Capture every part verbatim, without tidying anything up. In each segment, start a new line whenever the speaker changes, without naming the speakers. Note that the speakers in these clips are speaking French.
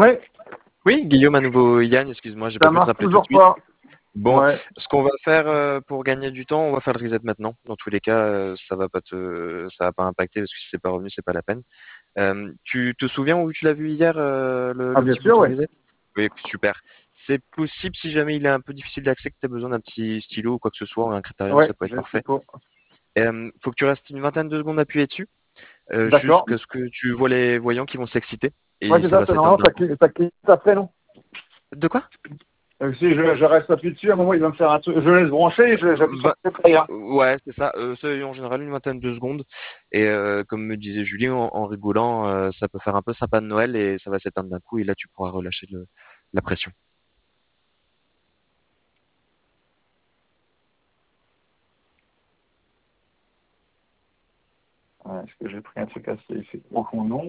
Ouais,
Oui, Guillaume à nouveau. Yann, excuse-moi, j'ai pas
ça
pu te
marche
rappeler tout de
toujours
suite.
pas.
Bon,
Ouais,
ce qu'on va faire euh, pour gagner du temps, on va faire le reset maintenant. Dans tous les cas, euh, ça va pas te, ça va pas impacter parce que si c'est pas revenu, c'est pas la peine. Euh, tu te souviens où tu l'as vu hier, euh, le,
ah
le
bien
petit
sûr,
bouton
ouais.
reset? Oui, super. C'est possible si jamais il est un peu difficile d'accès que tu as besoin d'un petit stylo ou quoi que ce soit, un critérium,
Ouais,
ça peut être
j'ai ce qu'il
parfait.
faut.
Euh, faut que tu restes une vingtaine de secondes appuyé dessus, euh,
D'accord.
jusqu'à ce que tu vois les voyants qui vont s'exciter
Ouais,
et
c'est
ça
ça,
va
c'est
s'éteindre
normalement,
d'un
ça
coup.
clique, ça clique après, non?
De quoi?
Euh, si je, je reste appuyé dessus, à un moment, il va me faire un truc. Je laisse brancher et je- j'appuie sur
Va-
le player.
Ouais, c'est ça. Euh, c'est en général une vingtaine de secondes. Et euh, comme me disait Julie en, en rigolant, euh, ça peut faire un peu sympa de Noël et ça va s'éteindre d'un coup. Et là, tu pourras relâcher le, la pression.
Ouais, est-ce que j'ai pris un truc assez effet profond? Non.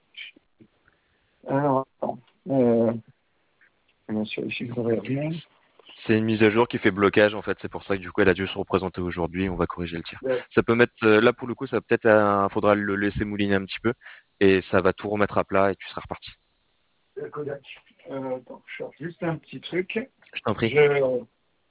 Alors, attends. Euh, bien sûr, ici, je n'aurai rien.
C'est une mise à jour qui fait blocage en fait. C'est pour ça que du coup, elle a dû se représenter aujourd'hui. On va corriger le tir.
Ouais,
Ça peut mettre euh, là pour le coup, ça va peut-être, euh, faudra le laisser mouliner un petit peu et ça va tout remettre à plat et tu seras reparti.
le Kodak. Euh, attends, je cherche juste un petit truc.
Je t'en prie.
Je...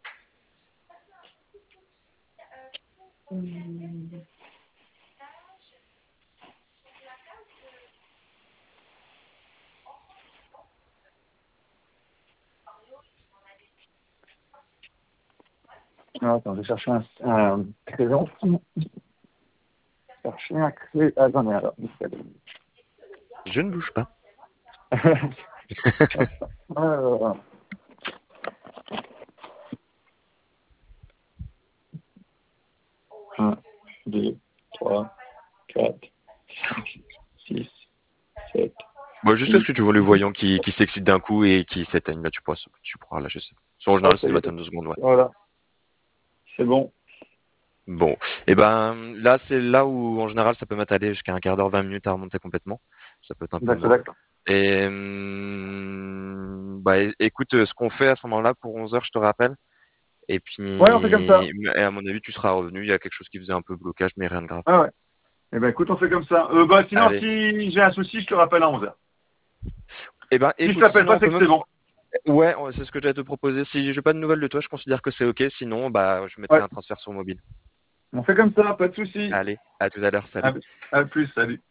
Ah, attends, je vais chercher un, un crayon. Chercher un crayon. Ah, attendez, alors.
Je ne bouge pas.
Alors, un, deux, trois, quatre, cinq, six, sept,
Bon, jusqu'à ce
huit.
que tu vois le voyant qui, qui s'excite d'un coup et qui s'éteigne. Là, tu pourras, tu pourras lâcher ça. En
Ah,
général,
ça
c'est une
y est.
vingtaine de secondes. Ouais.
Voilà, c'est bon.
Bon, et ben là c'est là où en général ça peut mettre aller jusqu'à un quart d'heure, vingt minutes à remonter complètement. Ça peut être un peu
D'accord,
lent.
d'accord.
Et hum, bah é- écoute, euh, ce qu'on fait à ce moment-là pour onze heures, je te rappelle. Et puis
Ouais, on fait comme ça.
et à mon avis tu seras revenu. Il y a quelque chose qui faisait un peu blocage, mais rien de grave.
Ah ouais. Eh ben, écoute, on fait comme ça. Euh, bah, sinon,
Allez.
si j'ai un souci, je te rappelle à onze heures.
Et ben
Si je
écoute,
t'appelle
sinon
pas,
on
c'est
peut
que
même.
c'est bon.
Ouais, ouais, c'est ce que j'allais te proposer. Si j'ai pas de nouvelles de toi, je considère que c'est ok. Sinon, bah je mettrai
Ouais.
un transfert sur mobile.
On fait comme ça, pas de souci.
Allez, à tout à l'heure.
À,
Salut.
à plus, salut.